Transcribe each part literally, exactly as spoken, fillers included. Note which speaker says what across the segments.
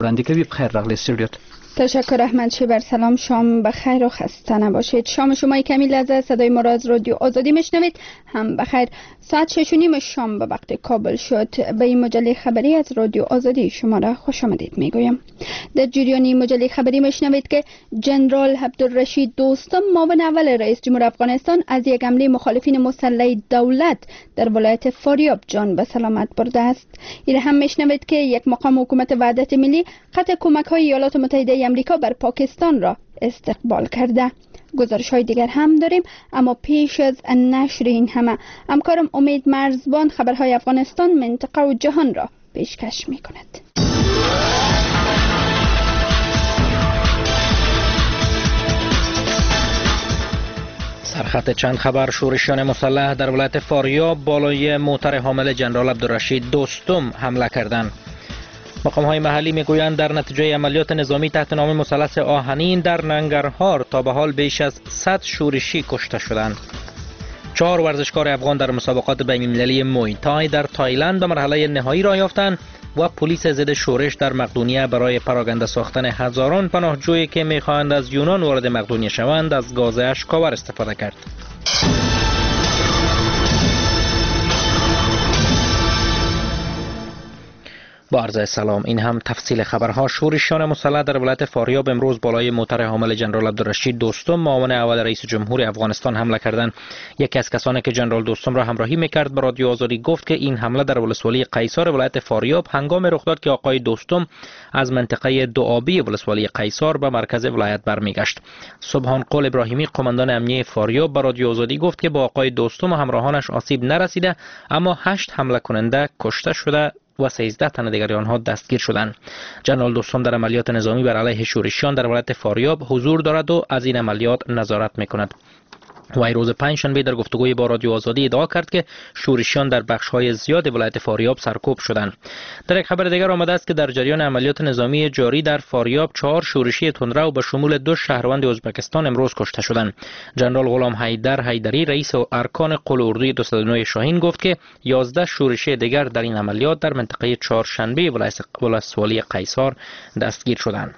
Speaker 1: رندیکه بی بخیر رغلی استودیوت.
Speaker 2: تشکر احمد شیبر. سلام، شام بخیر و خسته نباشید. شام شما کمی لذت صدای ما را از رادیو آزادی میشنوید. هم بخیر. ساعت شش و نیم شام به وقت کابل شد. به این مجله خبری از رادیو آزادی شما را خوش آمدید میگویم. در جریان این مجله خبری میشنوید که جنرال عبدالرشید دوستم معاون اول رئیس جمهور افغانستان از یک حمله مخالفین مسلح دولت در ولایت فاریاب جان به سلامت برده است. این هم میشنوید که یک مقام حکومت وحدت ملی قطع کمک‌های ایالات متحده امریکا بر پاکستان را استقبال کرده. گزارش‌های دیگر هم داریم، اما پیش از نشر این همه همکارم امید مرزبان خبرهای افغانستان، منطقه و جهان را پیشکش می‌کند.
Speaker 3: سرخط چند خبر. شورشیان مسلح در ولایت فاریاب بالای موتر حامل جنرال عبدالرشید دوستم حمله کردند. مقام‌های محلی میگویند در نتیجه عملیات نظامی تحت نام مثلث آهنین در ننگرهار تا به حال بیش از صد شورشی کشته شدند. چهار ورزشکار افغان در مسابقات بین‌المللی موی تای در تایلند به مرحله نهایی را یافتند و پلیس ضد شورش در مقدونیه برای پراگنده ساختن هزاران پناهجویی که می‌خواهند از یونان وارد مقدونیه شوند از گاز اشک‌آور استفاده کرد. با عرض سلام، این هم تفصیل خبرها. شورشیان مسلح در ولایت فاریاب امروز بالای موتر حامل جنرال عبدالرشید دوستم معاون اول رئیس جمهور افغانستان حمله کردند. یکی از کسانی که جنرال دوستم را همراهی میکرد به رادیو آزادی گفت که این حمله در ولسوالی قیصار ولایت فاریاب هنگام رخ داد که آقای دوستم از منطقه دوآبی ولسوالی قیصار به مرکز ولایت برمیگشت. سبحان قول ابراهیمی قماندان امنیه فاریاب به رادیو آزادی گفت که با آقای دوستم و همراهانش آسیب نرسیده، اما هشت حمله کننده کشته شده و سیزده تن دیگر آنها دستگیر شدند. جنرال دوستم در عملیات نظامی بر علیه شورشیان در ولایت فاریاب حضور دارد و از این عملیات نظارت میکند. وی روز پنجشنبه در گفتگوی با رادیو آزادی ادعا کرد که شورشیان در بخش‌های زیاد ولایت فاریاب سرکوب شدند. در یک خبر دیگر آمده است که در جریان عملیات نظامی جاری در فاریاب چهار شورشی تندرو به شمول دو شهروند ازبکستان امروز کشته شدند. جنرال غلام حیدر حیدری رئیس ارکان قل اردوی دویست و نه شاهین گفت که یازده شورشی دیگر در این عملیات در منطقه چهارشنبه ولسوالی قیصار دستگیر شدند.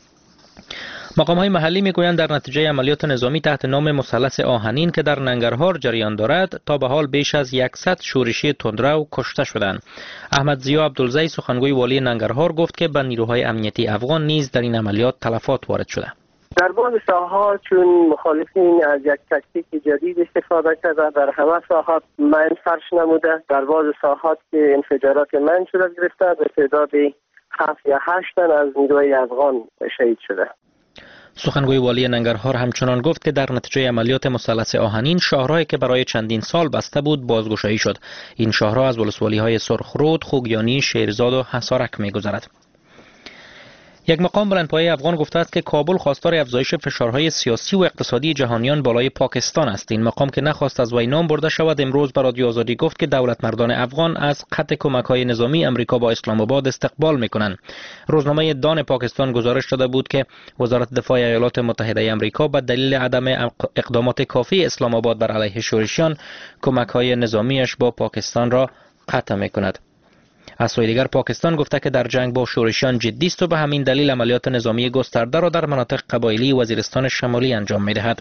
Speaker 3: مقام‌های محلی میگویند در نتیجه عملیات نظامی تحت نام مثلث آهنین که در ننگرهار جریان دارد تا به حال بیش از صد شورشی تندرو کشته شدند. احمد ضیا عبدالزی سخنگوی والی ننگرهار گفت که به نیروهای امنیتی افغان نیز در این عملیات تلفات وارد شده.
Speaker 4: در بعض ساحات چون مخالفین از یک تاکتیک جدید استفاده کرده، در همه ساحات من فرش نموده. در بعض ساحات که انفجارات من صورت گرفته، به تعداد هفت یا هشت تن از نیروهای افغان شهید شده.
Speaker 3: سخنگوی والی ننگرهار همچنان گفت که در نتیجه عملیات مثلث آهنین شاهراهی که برای چندین سال بسته بود بازگشایی شد. این شاهراه از ولسوالی‌های سرخرود، خوگیانی، شیرزاد و حصارک می‌گذرد. یک مقام بلندپایه افغان گفته است که کابل خواستار افزایش فشارهای سیاسی و اقتصادی جهانیان بالای پاکستان است. این مقام که نخواست از وی نام برده شود امروز به رادیو آزادی گفت که دولت مردان افغان از قطع کمک‌های نظامی امریکا با اسلام آباد استقبال می‌کنند. روزنامه دان پاکستان گزارش داده بود که وزارت دفاع ایالات متحده امریکا به دلیل عدم اقدامات کافی اسلام آباد بر علیه شورشیان کمک‌های نظامیش با پاکستان را قطع می‌کند. از سوی دیگر پاکستان گفته که در جنگ با شورشیان جدی است و به همین دلیل عملیات نظامی گسترده را در مناطق قبایلی وزیرستان شمالی انجام می‌دهد.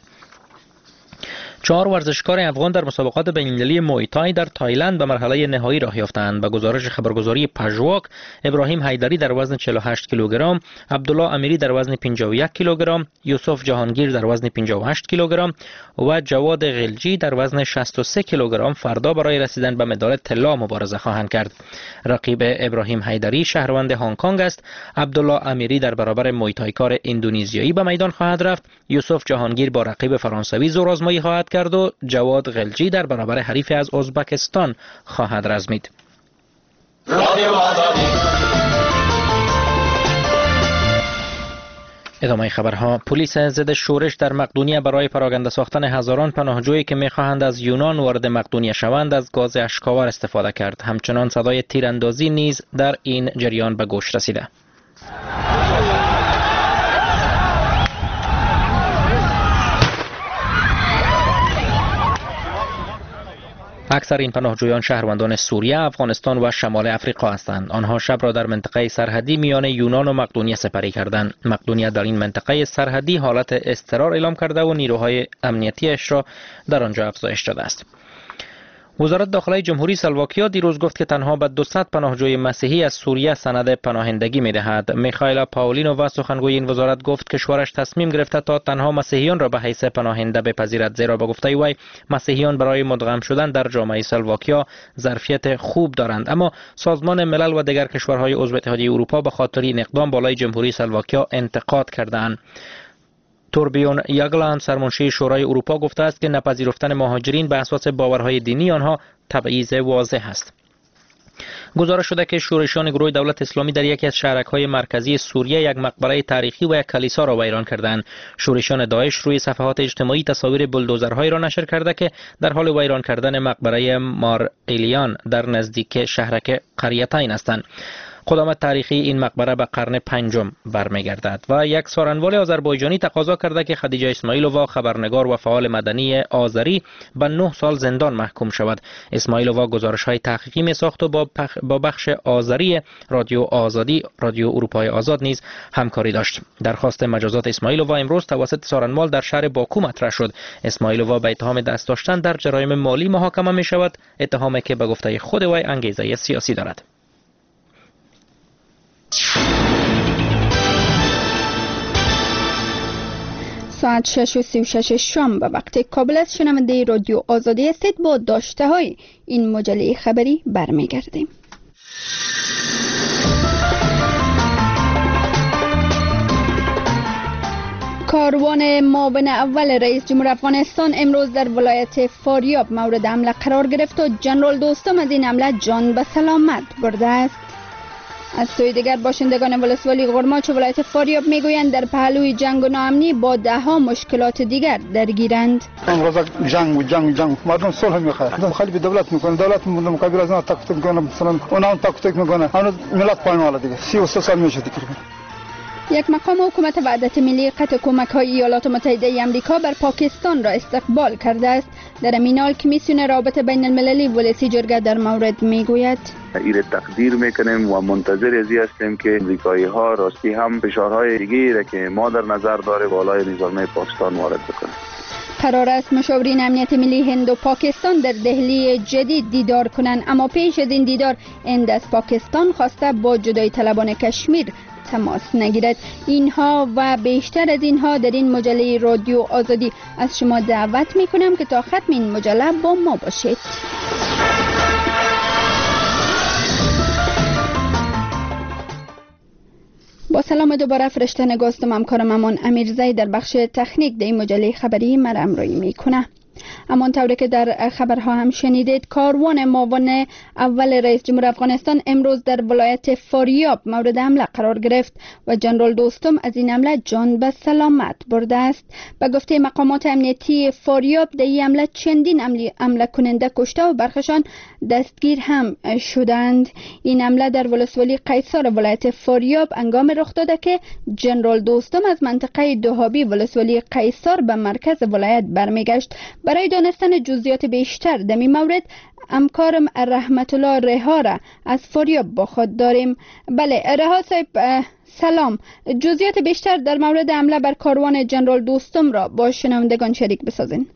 Speaker 3: چهار ورزشکار افغان در مسابقات بین‌المللی موی تای در تایلند به مرحله نهایی راه یافتند. به گزارش خبرگزاری پژواک، ابراهیم حیدری در وزن چهل و هشت کیلوگرم، عبدالله امیری در وزن پنجاه و یک کیلوگرم، یوسف جهانگیر در وزن پنجاه و هشت کیلوگرم و جواد غلجی در وزن شصت و سه کیلوگرم فردا برای رسیدن به مدال طلا مبارزه خواهند کرد. رقیب ابراهیم حیدری شهروند هنگ کنگ است. عبدالله امیری در برابر موی تایکار اندونزیایی به میدان خواهد رفت. یوسف جهانگیر با رقیب فرانسوی زورآزمایی خواهد کرد و جواد غلجی در برابر حریف از ازبکستان خواهد رزمید. ادامه خبرها. پلیس ضد شورش در مقدونیه برای پراگنده ساختن هزاران پناهجویی که می‌خواهند از یونان وارد مقدونیه شوند از گاز اشک‌آور استفاده کرد. همچنان صدای تیراندازی نیز در این جریان به گوش رسیده. اکثر این پناهجویان شهروندان سوریه، افغانستان و شمال افریقا هستند. آنها شب را در منطقه سرحدی میان یونان و مقدونیه سپری کردند. مقدونیه در این منطقه سرحدی حالت اضطرار اعلام کرده و نیروهای امنیتیش را در آنجا افزایش داده است. وزارت داخلی جمهوری اسلواکیا دیروز گفت که تنها به دویست پناهجوی مسیحی از سوریه سند پناهندگی می‌دهد. میخائیل پاولینووا سخنگوی این وزارت گفت کشورش تصمیم گرفته تا تنها مسیحیان را به حیث پناهنده بپذیرد، زیرا به گفته وی مسیحیان برای مدغم شدن در جامعه اسلواکیا ظرفیت خوب دارند، اما سازمان ملل و دیگر کشورهای عضو اتحادیه اروپا به خاطر این اقدام بالای جمهوری اسلواکیا انتقاد کردند. توربیون یاگلند سرمنشی شورای اروپا گفته است که نپذیرفتن مهاجرین به اساس باورهای دینی آنها تبعیض واضح است. گزارش شده که شورشیان گروه دولت اسلامی در یکی از شهرک‌های مرکزی سوریه یک مقبره تاریخی و یک کلیسا را ویران کردند. شورشیان داعش روی صفحات اجتماعی تصاویر بولدوزرهایی را نشر کرده که در حال ویران کردن مقبره مار ایلیان در نزدیک شهرک قریتین هستند. قدامت تاریخی این مقبره به قرن پنجم برمیگردد و یک سخنران آذربایجانی تقاضا کرده که خدیجه اسماعیلووا خبرنگار و فعال مدنی آذری به نه سال زندان محکوم شود. اسماعیلووا گزارش‌های تحقیقی می‌ساخت و با, با بخش آذری رادیو آزادی رادیو اروپای آزاد نیز همکاری داشت. درخواست مجازات اسماعیلووا امروز توسط سارنمال در شهر باکو مطرح شد. اسماعیلووا به اتهام دست داشتن در جرایم مالی محاکمه می‌شود، اتهامی که به گفته خود وی انگیزه سیاسی دارد.
Speaker 2: ساعت شش و سی و شش شام به وقت کابل است. شنونده رادیو آزادی هستید. با داشته های این مجله خبری برمیگردیم. کاروان معاون اول رئیس جمهور افغانستان امروز در ولایت فاریاب مورد حمله قرار گرفت و جنرال دوستم از این حمله جان به سلامت برده است. از سوی دیگر باشندگان ولسوالی غرماچ ولایت فاریاب میگویند در پهلوی جنگ و ناامنی با ده ها مشکلات دیگر درگیرند.
Speaker 1: امروز جنگ و جنگ و جنگ مردم صلح میخواد، مخالف دولت میکنه، دولت مقابل از اون تاکتیک میکنه، مثلا اونها تاکتیک میکنه، اون ملت پایمال دیگه سی و سه سال میشه تقریبا.
Speaker 2: یک مقام حکومت وحدت ملی قطع کمک‌های ایالات متحده آمریکا بر پاکستان را استقبال کرده است. در این حال کمیسیون رابطه بین المللی ولسی جرگه در مورد میگوید
Speaker 5: این تقدیر میکنیم و منتظر ازی هستیم که امریکایی ها راستی هم فشارهای دیگری را که ما در نظر داره بالای نظام پاکستان وارد بکنه.
Speaker 2: قرار است مشاورین امنیت ملی هند و پاکستان در دهلی جدید دیدار کنند، اما پیش از این دیدار هند از پاکستان خواسته با جدای طلبان کشمیر تماس نگیرد. اینها و بیشتر از اینها در این مجله رادیو آزادی از شما دعوت می کنم که تا ختم این مجله با ما باشید. با سلام دوباره فرشته نگاستم همکارم امان امیرزی در بخش تکنیک در این مجله خبری مرا همراهی میکنه. اما طوری که در خبرها هم شنیدید، کاروان معاون اول رئیس جمهور افغانستان امروز در ولایت فاریاب مورد حمله قرار گرفت و جنرال دوستم از این حمله جان به سلامت برده است. به گفته مقامات امنیتی فاریاب در این حمله چندین حمله کننده کشته و برخشان دستگیر هم شدند. این حمله در ولسوالی قیصار ولایت فاریاب هنگام رخ داده که جنرال دوستم از منطقه دوحابی ولسوالی قیصار به مرکز ولایت برمیگشت. برای دانستن جزئیات بیشتر در این مورد همکارم رحمت الله رها را از فاریاب با خود داریم. بله رها صاحب سلام، جزئیات بیشتر در مورد حمله بر کاروان جنرال دوستم را با شنوندگان شریک بسازین.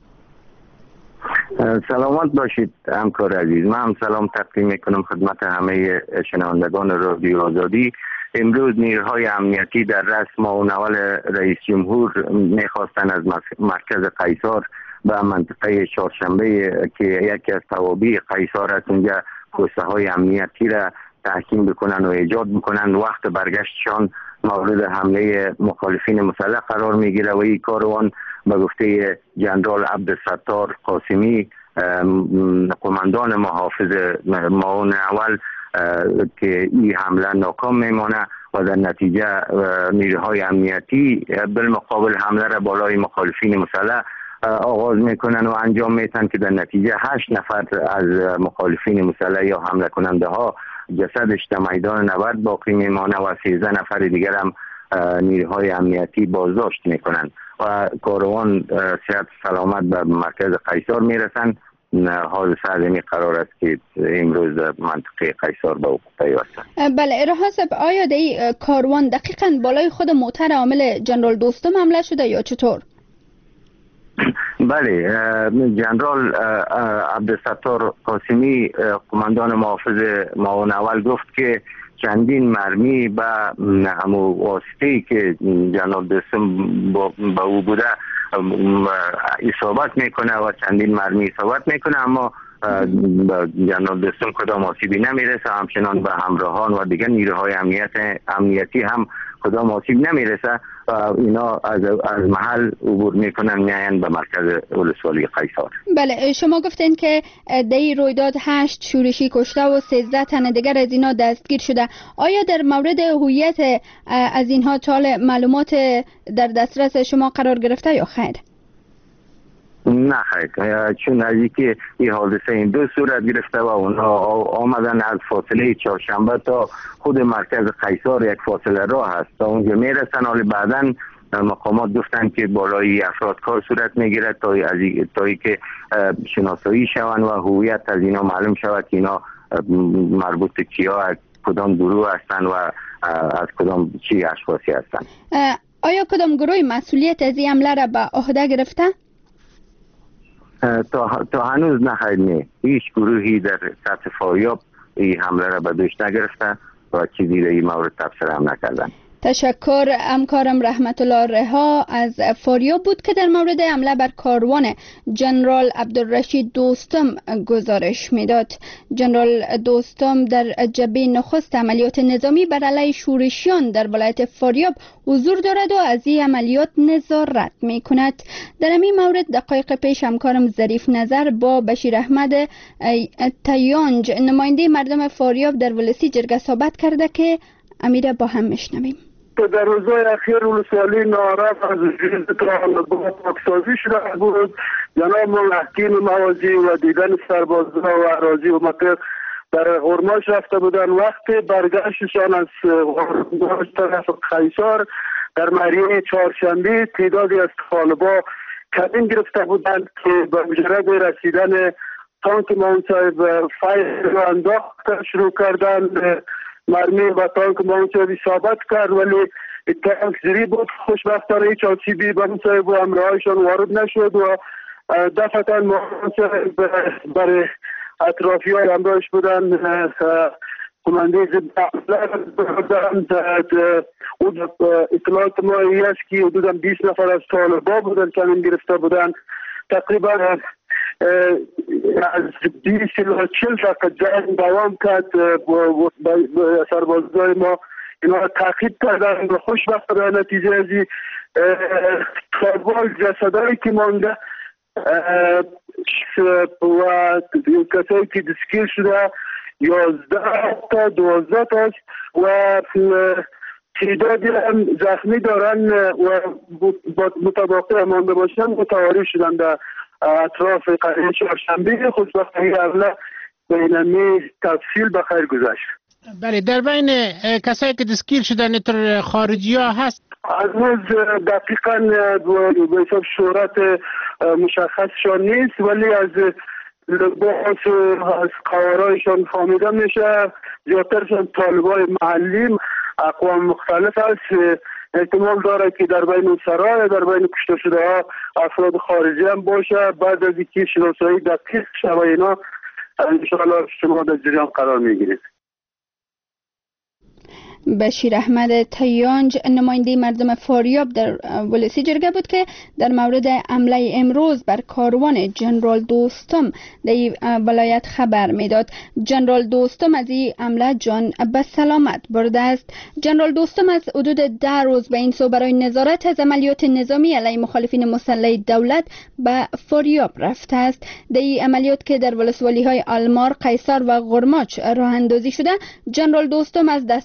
Speaker 5: سلامت باشید همکار عزیز. من هم سلام تقدیم میکنم خدمت همه شنوندگان رادیو آزادی. امروز نیروهای امنیتی در رسم معاون اول رئیس جمهور میخواستن از مرکز قیصار به منطقه چهارشنبه که یکی از توابع قیصار است اونجا پوسته های امنیتی را تحکیم بکنن و ایجاد بکنن. وقت برگشتشان مورد حمله مخالفین مسلح قرار میگیره و این کاروان به گفته جنرال عبدالستار قاسمی قماندان محافظ معاون اول که این حمله ناکام میمانه و در نتیجه نیروهای امنیتی بالمقابل حمله را بالای مخالفین مسلح آغاز میکنن و انجام میتن که در نتیجه هشت نفر از مخالفین مسلح یا حمله کننده ها جسدش در میدان نبرد باقی میمانه و سیزده نفر دیگر هم نیروهای امنیتی بازداشت میکنن و کاروان صحت سلامت به مرکز قیصار میرسن حادثه از این قرار است که امروز در منطقه قیصار به وقوع پیوسته.
Speaker 2: بله رها صاحب، آیا در کاروان دقیقاً بالای خود موتر عامل جنرال دوستم حمله شده یا چطور؟
Speaker 5: بله، جنرال عبدالستار قاسمی قماندان محافظ معاون اول گفت که چندین مرمی به همو واسطه‌ای که جناب دوستم با او بوده اصابت میکنه و چندین مرمی اصابت میکنه، اما جناب دوستم کدام آسیبی نمیرسه. همچنان به همراهان و دیگر نیروهای امنیت امنیتی هم کدام آسیب نمیرسه و اینا از از محل عبور میکنن میاین به مرکز ولسوالی قیصار.
Speaker 2: بله، شما گفتین که در این رویداد هشت شورشی کشته و سیزده تن دیگر از اینا دستگیر شده. آیا در مورد هویت از اینها تا معلومات در دسترس شما قرار گرفته یا خیر؟
Speaker 5: نه خیر، چون از اینکه این حادثه این دو صورت گرفته و اونها آمدن از فاصله چهارشنبه تا خود مرکز قیصار یک فاصله راه هست تا اونجا میرسن. حالی بعدن مقامات گفتن که بالای افراد کار صورت میگیرد تا از تایی که شناسایی شوند و هویت از اینا معلوم شود که اینا مربوط کیا از کدام گروه هستند و از کدام چی اشخاصی هستند.
Speaker 2: آیا کدام گروه مسئولیت از این حمله را به عهده گرفته؟
Speaker 5: تا, تا هنوز نه خیر نه، هیچ گروهی در سطح فاریاب این حمله را به دوش نگرفته و چیزی در این مورد تبصره هم نکردن.
Speaker 2: تشکر. همکارم رحمت الله رها از فاریاب بود که در مورد حمله بر کاروان جنرال عبدالرشید دوستم گزارش میداد. جنرال دوستم در جبهه نخست عملیات نظامی بر علیه شورشیان در ولایت فاریاب حضور دارد و از این عملیات نظارت می کند. در این مورد دقایق پیش همکارم ظریف نظر با بشیر احمد تیانج نماینده مردم فاریاب در ولسی جرگه صحبت کرده که امیره با هم میشنویم.
Speaker 6: در روزهای اخیر ولسوالی ناراض از جنس طالبان پاکسازی شده بود. جناب محکیم موازی و دیدن سربازان و اراضی و مقر در غرماش رفته بودن. وقت برگشتشان از غرماش طرف قیصار در مریه چهارشنبه تعدادی از طالبان کمین گرفته بودند که به مجرد رسیدن تانک مان صاحب فایر را انداخت شروع کردن. مرمی با تانک مانچه ثابت کرد ولی تانک زیری بود. خوشبختانه هیچ آسیبی به مصاحب و همراهایشان وارد نشد و دفعتا مانچه برای اطرافی های همراهش بودن کمانده ضد اطلاعات ما ای است که حدودا بیست نفر از طالبان بودن کمین گرفته بودن. تقریبا از بیست تا چهل دقیقه جنگ دوام کرد. سربازای ما اینا تعقیب کردن و خوشبختانه نتیجه از این طالبان جسدایی که مانده و کسایی که دستگیر شده یازده تا دوازده تا است و تعدادی هم زخمی دارن و متوقع مانده باشن متواری شدن در اطراف قریه چهارشنبه. خوشبختانه حمله بینمی تفصیل بخیر گذشت.
Speaker 7: بله، در بین کسایی که دستگیر شدن تر خارجی ها هست؟
Speaker 6: هنوز دقیقا به حساب شهرت مشخصشان نیست ولی از لباس از قوارایشان فهمیده میشه. زیادترشان طالبای محلی اقوام مختلف است. احتمال داره که در بین سرای در بین کشته شده ها افراد خارجی هم باشه. بعد از اینکه شناسایی دقیق شود اینا انشاءالله شما در جریان قرار میگیرید.
Speaker 2: بشیر احمد تیانج نماینده مردم فاریاب در ولسی جرگه بود که در مورد حمله امروز بر کاروان جنرال دوستم در ولایت خبر میداد. جنرال دوستم از این حمله جان به سلامت برده است. جنرال دوستم از حدود ده روز به این سو برای نظارت از عملیات نظامی علیه مخالفین مسلح دولت به فاریاب رفته است. در این عملیات که در ولسوالی های آلمار، قیصار و غرماچ راه اندازی شده، جنرال دوستم از دستاوردها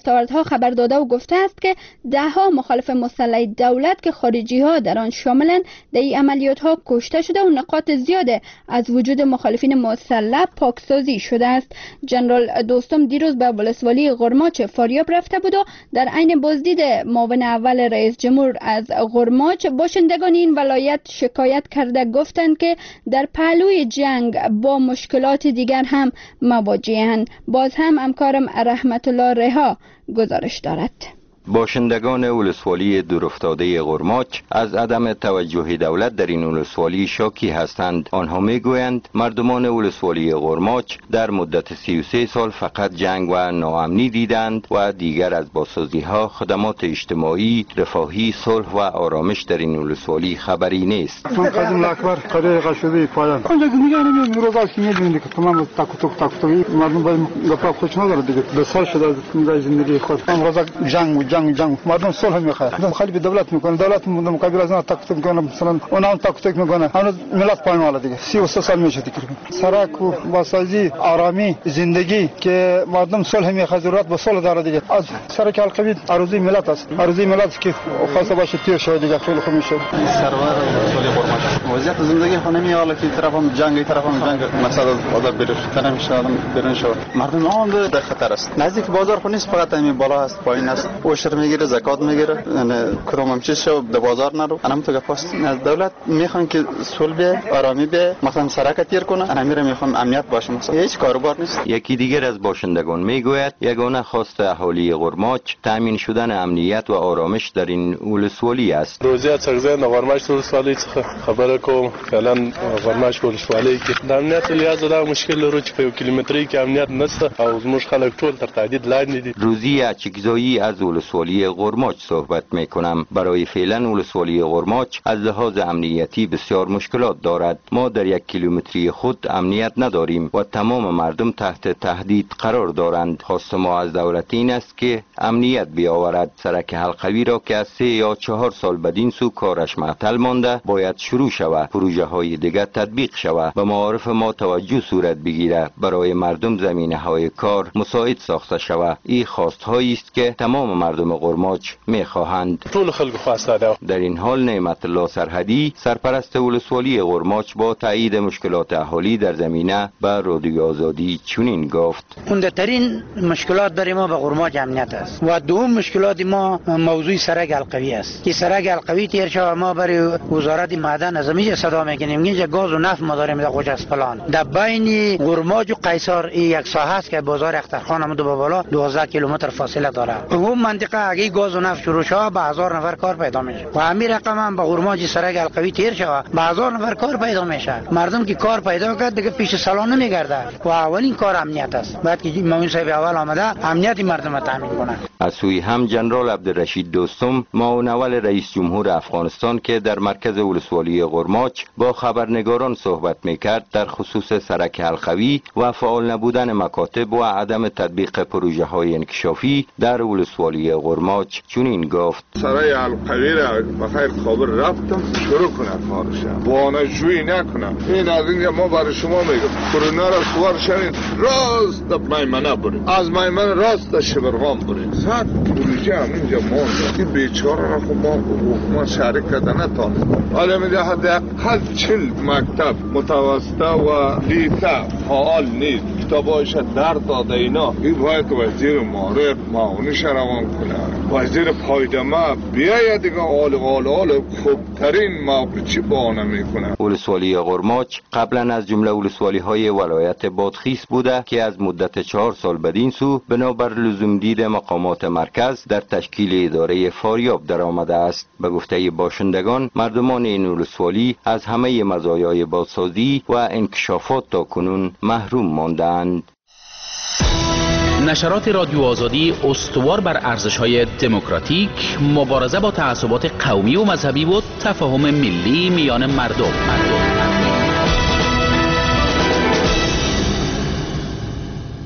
Speaker 2: خبر داده و گفته است که ده ها مخالف مسلح دولت که خارجی ها در آن شاملند در این عملیات ها کشته شده و نقاط زیاد از وجود مخالفین مسلح پاکسازی شده است. جنرال دوستم دیروز به ولسوالی غرماچ فاریاب رفته بود و در عین بازدید معاون اول رئیس جمهور از غرماچ باشندگان این ولایت شکایت کرده گفتند که در پهلوی جنگ با مشکلات دیگر هم مواجه‌اند. باز هم همکارم رحمت الله رها گزارش دارد.
Speaker 8: باشندگان ولسوالی دورافتاده غرماچ از عدم توجه دولت در این ولسوالی شاکی هستند. آنها میگویند مردمان ولسوالی غرماچ در مدت سی و سه سال فقط جنگ و ناامنی دیدند و دیگر از بازسازی ها، خدمات اجتماعی، رفاهی، صلح و آرامش در این ولسوالی خبری نیست.
Speaker 1: من قدم اکبر قریه قشوده پایان اونجا میگن روزا که میبینید که تمام تاک تاک تاک تاک مردم باید گپا خوش نداره دیگه. دو سال شده از زندگی خود من روزا جنگ جنگ جنگ مردم صلح میخواد. خالی به دولت میکنه، دولت مقابل از اون تاک تاک میکنه، مثلا اونها تاک تاک میکنه. هنوز ملت پایین والا دیگه سی و سه سال میشه تقریبا. سرک و بازسازی، آرامی، زندگی که مردم صلح میخواد، ضرورت به صلح داره دیگه. از سرک القوی عروضی ملت است، عروضی ملت که خواسته باشه تیر شود دیگه خیلی خوب میشه.
Speaker 9: سرور ولسوالی غرماچ وضعیت زندگی خونه میاله که طرفم جنگی طرفم جنگ مثلا بازار بریختن میشه، آدم برن شو مردم عام در خطر است. نزدیک بازار خو نیست، فقط همین بالا است، پایین است، اوشر میگیره، زکات میگیره، یعنی کروم چیز شو به بازار نرو. انا تو گفت از دولت میخوان که صلح به آرامی به مثلا سرک تیر کنه، انا میره میخوام امنیت باشه، مثلا هیچ کاروبار نیست.
Speaker 8: یکی دیگر از باشندگان میگوید یگانه خواست اهالی غرماچ تامین شدن امنیت و آرامش در این ولسوالی است.
Speaker 10: روزی سرزه غرماچ ولسوالی خبر کوم فعلا غرماچ ولسوالی که امنیت لیاز دا مشکل رو چې په کیلومتري کې امنیت نشته او زموږ خلک ټول تر تهدید لاندې دي.
Speaker 8: روزی اچکزایی از ولسوالی غرماچ صحبت میکنم. برای فعلا ولسوالی غرماچ از لحاظ امنیتی بسیار مشکلات دارد. ما در یک کیلومتری خود امنیت نداریم و تمام مردم تحت تهدید قرار دارند. خواست ما از دولت این است که امنیت بیاورد. سرک حلقوی را که از سه یا چهار سال بدین سو کارش معطل مانده باید شروع شود، پروژه های دیگر تطبیق شود و معارف ما توجه صورت بگیره، برای مردم زمینه های کار مساعد ساخته شود. این خواست هایی است که تمام مردم غرماچ میخواهند.
Speaker 10: ټول خلک خواسته ده.
Speaker 8: در این حال نعمت الله سرحدی سرپرست ولسوالی غرماچ با تایید مشکلات اهالی در زمینه به رادیو آزادی چنین گفت:
Speaker 11: عمده‌ترین مشکلات برای ما به غرماچ امنیت است و دوم مشکلات ما موضوع سرک القوی است که سرک القوی تیر شو ما برای وزارت معدن از میشه صدا میکنیم اینجا گاز و نفت ما داریم در خوجسپلان. در بین غرماچ و قیصر یک ساحه است که بازار اخترخان هم دو بالا دوازده کیلومتر فاصله داره. اون منطقه اگه گاز و نفت شروع شود به هزار نفر کار پیدا میشه و همین رقم هم به غرماچ سرک القوی تیر شود به هزار نفر کار پیدا میشه. مردم که کار پیدا کرد دیگه پیش سالان نمیگرده و اولین کار امنیت است. بعد که معاون صاحب اول آمده امنیت مردم را تامین کنه.
Speaker 8: از سوی هم جنرال عبدالرشید دوستم معاون اول رئیس جمهور افغانستان که در مرکز ولسوالی غرماچ با خبرنگاران صحبت میکرد در خصوص سرک حلقوی و فعال نبودن مکاتب و عدم تطبیق پروژه های انکشافی در ولسوالی غرماچ چنین گفت:
Speaker 12: سرای حلقوی را بخیر خبر رفتم شروع کنه کارش، وانجویی نکنه. این از اینجا ما برای شما میگم کرونا را سوار شوید راست میمنه برید، از میمنه راست شبرغان برید. صد پروژه همینجا مونده. این بیچاره را خب ما حکومت شریک کرده نتانست. حالا میگه حداقل چل مکتب متوسطه و لیته فعال نیست، کتابایش در داده اینا. این باید وزیر معارف معاونش روان کنه، وزیر پایدمه بیاید دیگه آل آل آل خوبترین موقع چی بانه میکنه.
Speaker 8: ولسوالی غرماچ قبلا از جمله ولسوالی های ولایت بادخیس بوده که از مدت چهار سال بدین سو بنابر لزوم دید مقامات مرکز در تشکیل اداره فاریاب در آمده است. به گفته باشندگان مردمان این ولسوالی از همه مزایای بازسازی و انکشافات تا کنون محروم ماندند.
Speaker 13: نشرات رادیو آزادی استوار بر ارزش‌های دموکراتیک، مبارزه با تعصبات قومی و مذهبی و تفاهم ملی میان مردم. مردم.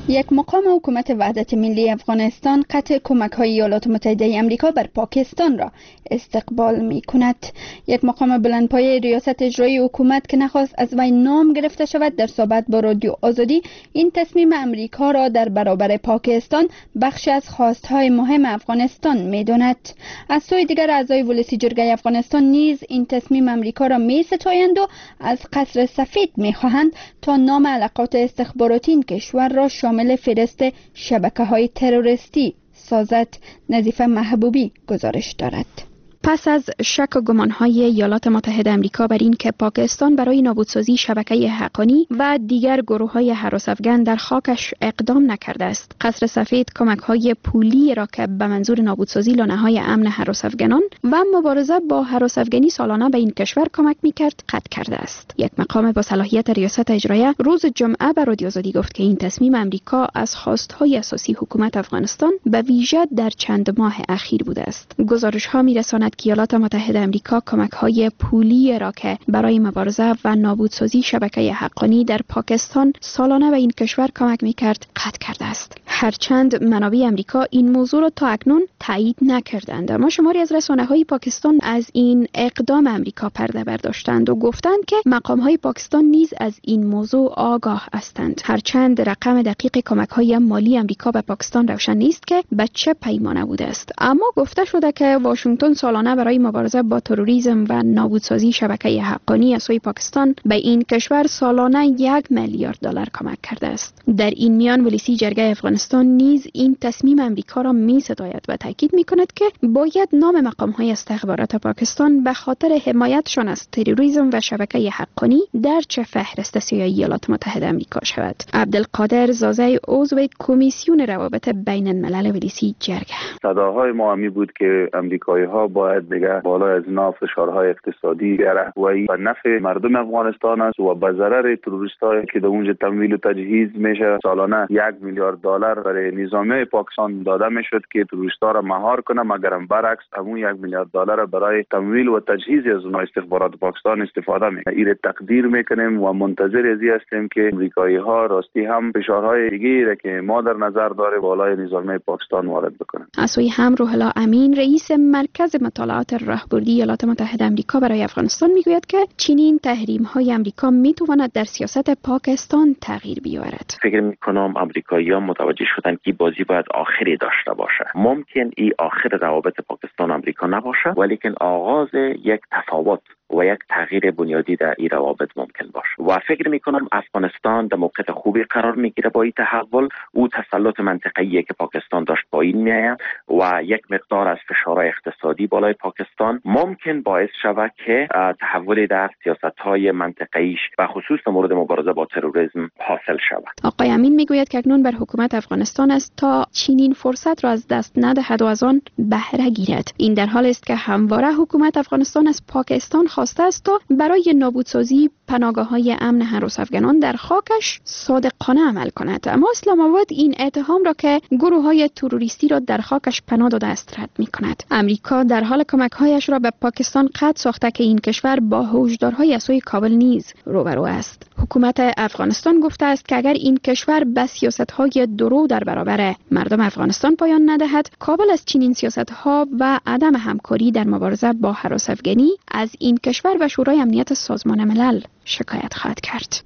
Speaker 2: یک مقام حکومت وحدت ملی افغانستان قطع کمک‌های ایالات متحده آمریکا بر پاکستان را استقبال می‌کند. یک مقام بلندپایه ریاست اجرایی حکومت که نخواست از وی نام گرفته شود در صحبت با رادیو آزادی این تصمیم آمریکا را در برابر پاکستان بخشی از خواست‌های مهم افغانستان می‌داند. از سوی دیگر اعضای ولسی جرگه افغانستان نیز این تصمیم آمریکا را می‌ستایند و از قصر سفید می‌خواهند تا نام علاقات استخباراتی این کشور را شامل فهرست شبکه‌های تروریستی سازد. نظیفه محبوبی گزارش دارد. پس از شک و گمان‌های ایالات متحده آمریکا بر این که پاکستان برای نابودسازی شبکه حقانی و دیگر گروه‌های هراس افغان در خاکش اقدام نکرده است، قصر سفید کمک‌های پولی را که به منظور نابودسازی لانه‌های امن هراس افغانان و مبارزه با هراس افغانی سالانه به این کشور کمک می‌کرد قطع کرده است. یک مقام با صلاحیت ریاست اجرایی روز جمعه به رادیو آزادی گفت که این تصمیم آمریکا از خواست‌های اساسی حکومت افغانستان به ویژه در چند ماه اخیر بوده است. گزارش‌ها می‌رساند که ایالات متحده آمریکا کمک‌های پولی را که برای مبارزه و نابودسازی شبکه حقانی در پاکستان سالانه به این کشور کمک می‌کرد قطع کرده است. هرچند منابع آمریکا این موضوع را تا اکنون تایید نکردند، اما شماری از رسانه‌های پاکستان از این اقدام آمریکا پرده برداشتند و گفتند که مقام‌های پاکستان نیز از این موضوع آگاه هستند. هرچند رقم دقیق کمک‌های مالی آمریکا به پاکستان روشن نیست که به چه پیمانه بوده است، اما گفته شده که واشنگتن سالانه برای مبارزه با تروریسم و نابودسازی شبکه حقانی از سوی پاکستان به این کشور سالانه یک میلیارد دلار کمک کرده است. در این میان ولسی جرگه افغانستان نیز این تصمیم آمریکا را می‌ستاید و تاکید می‌کند که باید نام مقام‌های استخبارات پاکستان به خاطر حمایتشان از تروریسم و شبکه حقانی در چه فهرست سیاسی ایالات متحده آمریکا شود. عبدالقادر زازای عضو کمیسیون روابط بین الملل ولسی جرگه:
Speaker 14: صداهای ما همی بود که امریکایی‌ها باید دیگه بالای از اینا فشارهای اقتصادی رهبری و نفع مردم افغانستان است و به ضرر تروریستایی که در اونجا تمویل و تجهیز میشه. سالانه یک میلیارد دلار برای نظامیه پاکستان داده میشد که تروریستا را مهار کنه، مگرم برعکس همون یک میلیارد دلار برای تمویل و تجهیز از اون استخبارات پاکستان استفاده میکنه. این تقدیر میکنیم و منتظر ازی هستیم که امریکایی‌ها راستی هم فشارهای دیگه را که ما در نظر داره بالای نظامیه پاکستان وارد بکنن.
Speaker 2: از سوی هم روح الله امین رئیس مرکز مطالعات راهبردی ایالات متحده آمریکا برای افغانستان میگوید که چنین تحریم‌های آمریکا میتواند در سیاست پاکستان تغییر بیاورد.
Speaker 15: فکر میکنم آمریکایی‌ها متوجه شدن که بازی باید آخری داشته باشه. ممکن این آخر روابط پاکستان و آمریکا نباشه، ولیکن آغاز یک تفاوت و یک تغییر بنیادی در این روابط ممکن باشه و فکر میکنم افغانستان در موقع خوبی قرار میگیره با این تحول. او تسلط منطقه‌ای که پاکستان داشت پایین میاد و یک مقدار از فشارهای اقتصادی بالای پاکستان ممکن باعث شود که تحول در سیاست‌های منطقه‌ایش و خصوص مورد مبارزه با تروریسم حاصل شود.
Speaker 2: آقای امین میگوید که اکنون بر حکومت افغانستان است تا چنین فرصت را از دست ندهد و از آن بهره گیرد. این در حالی است که همواره حکومت افغانستان از پاکستان خواسته است تا برای نابودسازی پناهگاه‌های امن هراس افغانان در خاکش صادقانه عمل کند، اما اسلام آباد این اتهام را که گروه‌های تروریستی را در خاکش پناه داده است رد می‌کند. امریکا در حال کمک‌هایش را به پاکستان قطع ساخته که این کشور با هشدارهای از سوی کابل نیز روبرو است. حکومت افغانستان گفته است که اگر این کشور به سیاست‌های درو در برابر مردم افغانستان پایان ندهد، کابل از چنین سیاست‌ها و عدم همکاری در مبارزه با هراس افغانی از این کشور و شورای امنیت سازمان ملل شکایت خواهد کرد.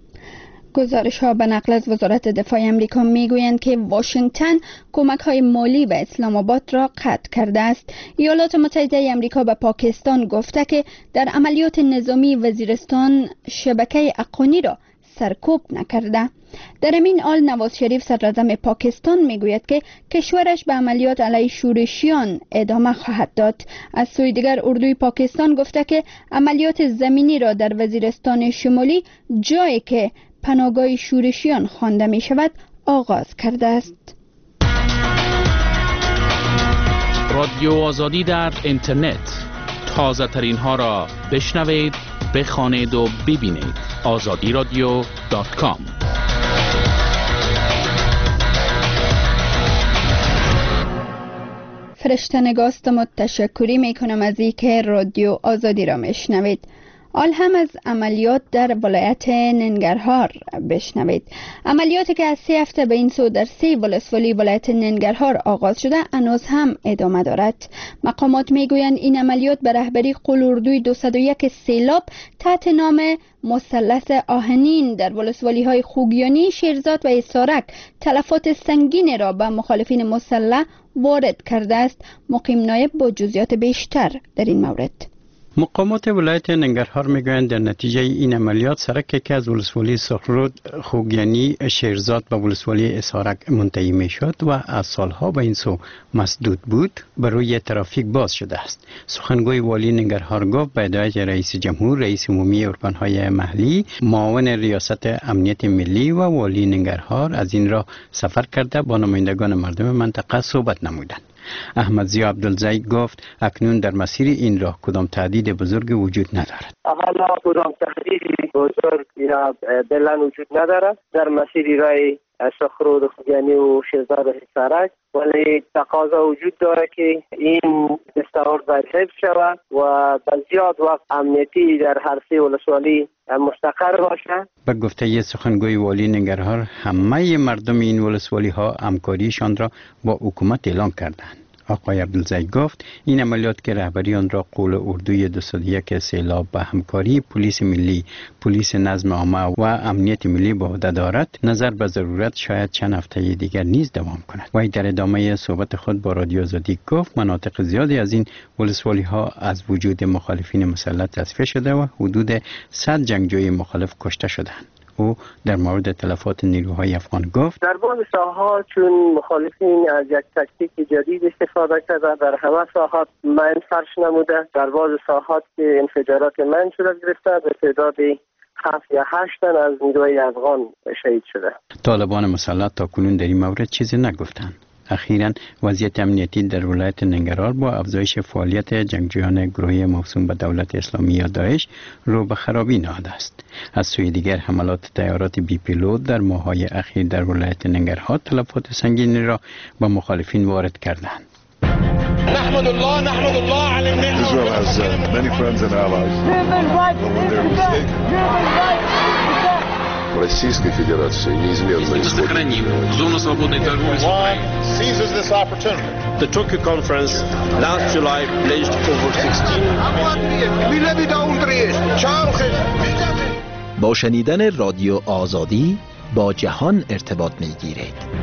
Speaker 2: گزارش ها به نقل از وزارت دفاع آمریکا میگویند که واشنگتن کمک های مالی به اسلام آباد را قطع کرده است. ایالات متحده آمریکا به پاکستان گفته که در عملیات نظامی وزیرستان شبکه حقانی را سرکوب نکرده. در این حال نواز شریف صدراعظم پاکستان میگوید که کشورش به عملیات علیه شورشیان ادامه خواهد داد. از سوی دیگر اردوی پاکستان گفته که عملیات زمینی را در وزیرستان شمالی، جایی که پناهگاه شورشیان خوانده می شود، آغاز کرده است.
Speaker 13: رادیو آزادی در اینترنت، تازه ترین ها را بشنوید، بخوانید و ببینید. آزادی رادیو دات کام. فرشته نگاستم و تشکری می کنم از اینکه رادیو آزادی را میشنوید.
Speaker 2: آل هم از عملیات در ولایت ننگرهار بشنوید. عملیاتی که از سه هفته به این سو در سه ولسوالی ولایت ننگرهار آغاز شده هنوز هم ادامه دارد. مقامات میگویند این عملیات به رهبری قلوردوی دویست و یک سیلاب تحت نام مثلث آهنین در ولسوالی های خوگیانی، شیرزاد و اسارک تلفات سنگین را به مخالفین مسلح وارد کرده است. مقیم نایب با جزئیات بیشتر در این مورد.
Speaker 16: مقامات ولایت ننگرهار میگویند در نتیجه این عملیات سرکی که از ولسوالی سرخرود، خوگیانی، شیرزاد و ولسوالی اسارک منتهی میشد و از سالها به این سو مسدود بود بر روی ترافیک باز شده است. سخنگوی والی ننگرهار گفت به هدایت رئیس جمهور، رئیس عمومی ارگان‌های محلی، معاون ریاست امنیت ملی و والی ننگرهار از این را سفر کرده با نمایندگان مردم منطقه صحبت نمودند. احمد ضیا عبدالزی گفت اکنون در مسیر این راه کدام تهدید بزرگ وجود ندارد.
Speaker 4: حالا کدام تهدید بزرگ یا بلند وجود ندارد در مسیر راه سرخرود، خوگیانی و شیرزاد و اسارک، ولی تقاضا وجود داره که این دستور باید حفظ شود و به زیاد وقت امنیتی در هر سه ولسوالی مستقر باشه.
Speaker 16: به گفته سخنگوی والی ننگرهار همه مردم این ولسوالی ها همکاریشان را با حکومت اعلام کردند. آقای عبدالزی گفت این عملیات که رهبری آن را قول اردوی دویست و یک سیلاب به همکاری پلیس ملی، پلیس نظم عامه و امنیت ملی به عهده دارد، نظر به ضرورت شاید چند هفته دیگر نیز دوام کند. وی در ادامه صحبت خود با رادیو آزادی گفت مناطق زیادی از این ولسوالی ها از وجود مخالفین مسلح تصفیه شده و حدود صد جنگجوی مخالف کشته شدند. او در مورد تلفات نیروهای افغان گفت
Speaker 4: در بعض ساحات چون مخالفین از یک تاکتیک جدید استفاده کرده، در همه ساحات من فرش نموده. در بعض ساحات که انفجارات من صورت گرفته به تعداد هفت یا هشت تن از نیروهای افغان شهید شده.
Speaker 16: طالبان مسلح تا کنون در این مورد چیزی نگفتند. اخیراً وضعیت امنیتی در ولایت ننگرهار با افزایش فعالیت جنگجویان گروهی موسوم به دولت اسلامی یا داعش رو به خرابی نهاده است. از سوی دیگر حملات طیارات بی پیلوت در ماه‌های اخیر در ولایت ننگرهار تلفات سنگینی را به مخالفین وارد کردند.
Speaker 17: نحمد الله نحمد الله على النعمة. Israel has uh, many friends and allies. Российской Федерации неизменно исходит.
Speaker 13: Зону свободной торговли с Украиной.
Speaker 17: Seizes this opportunity. The Tokyo conference last July pledged over sixteen.
Speaker 18: با شنیدن رادیو آزادی با جهان ارتباط می‌گیرید.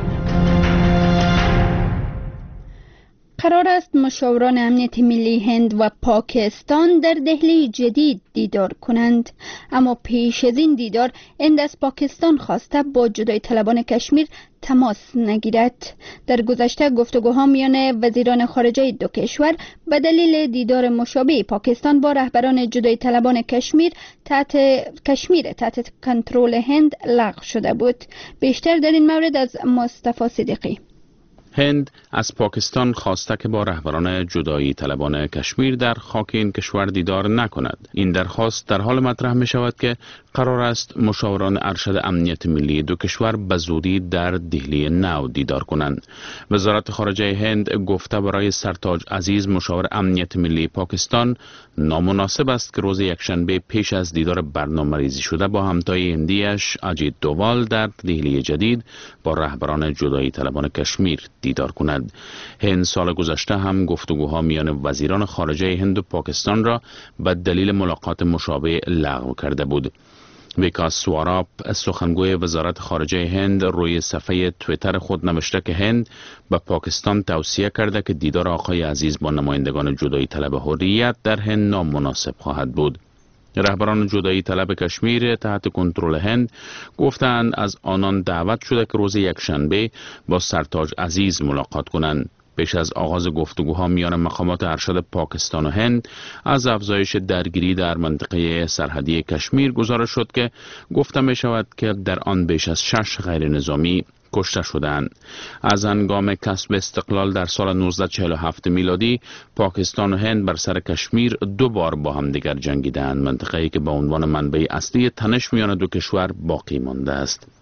Speaker 2: قرار است مشاوران امنیت ملی هند و پاکستان در دهلی جدید دیدار کنند، اما پیش از این دیدار هند از پاکستان خواسته با جدای طلبان کشمیر تماس نگیرد. در گذشته گفتگوها میان وزیران خارجه دو کشور به دلیل دیدار مشابه پاکستان با رهبران جدای طلبان کشمیر تحت کشمیر تحت کنترل هند لغو شده بود. بیشتر در این مورد از مصطفی صدیقی.
Speaker 13: هند از پاکستان خواسته که با رهبران جدایی طلبان کشمیر در خاک این کشور دیدار نکند. این درخواست در حال مطرح می شود که قرار است مشاوران ارشد امنیت ملی دو کشور به زودی در دهلی نو دیدار کنند. وزارت خارجه هند گفته برای سرتاج عزیز مشاور امنیت ملی پاکستان نامناسب است که روز یکشنبه پیش از دیدار برنامه‌ریزی شده با همتای هندیش اجیت دووال در دهلی جدید با رهبران جدایی طلبان کشمیر دیدار کند. هند سال گذشته هم گفتگوها میان وزیران خارجه هند و پاکستان را به دلیل ملاقات مشابه لغو کرده بود. ویکاس سواراب سخنگوی وزارت خارجه هند روی صفحه توییتر خود نوشته که هند به پاکستان توصیه کرده که دیدار آقای عزیز با نمایندگان جدایی طلب حریت در هند نامناسب خواهد بود. رهبران جدایی طلب کشمیر تحت کنترل هند گفتند از آنان دعوت شده که روز یکشنبه با سرتاج عزیز ملاقات کنند. پیش از آغاز گفتگوها میان مقامات ارشد پاکستان و هند از افزایش درگیری در منطقه سرحدی کشمیر گزارش شد که گفته می شود که در آن بیش از شش غیر نظامی کشته شدند. از هنگام کسب استقلال در سال نوزده چهل و هفت میلادی پاکستان و هند بر سر کشمیر دو بار با هم دیگر جنگیدند، منطقه‌ای که به عنوان منبع اصلی تنش میان دو کشور باقی مانده است.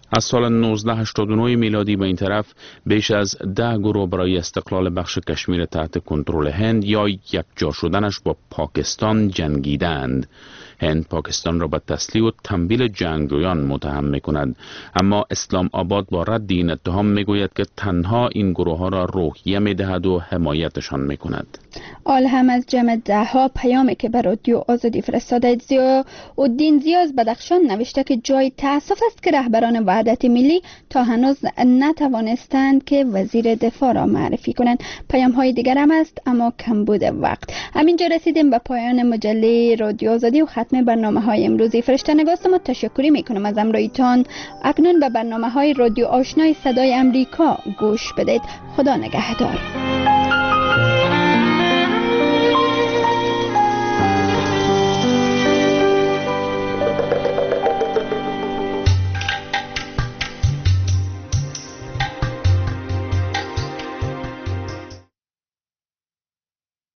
Speaker 13: از سال نوزده هشتاد و نه میلادی به این طرف بیش از ده گروه برای استقلال بخش کشمیر تحت کنترل هند یا یکجا شدنش با پاکستان جنگیدند. هند پاکستان را به تسلیح و تنبیل جنگجویان متهم می کند، اما اسلام آباد با رد این اتهام می گوید که تنها این گروه ها را روحیه می دهد و حمایتشان می کند.
Speaker 2: آل هم از جمع ده ها پیامی که بر رادیو آزادی فرستاده، زیا الدین زیاز بدخشان نوشته که جای تأسف است که رهبران وحدت ملی تا هنوز نتوانستند که وزیر دفاع را معرفی کنند. پیام های دیگر هم است اما کمبود وقت. همینجا رسیدیم به پایان مجله رادیو آزادی و ختم برنامه های امروزی. فرشته نگاست ما تشکری میکنم از همراهیتان. اکنون به برنامه های رادیو آشنای صدای امریکا گوش بدید. خدا نگهدار.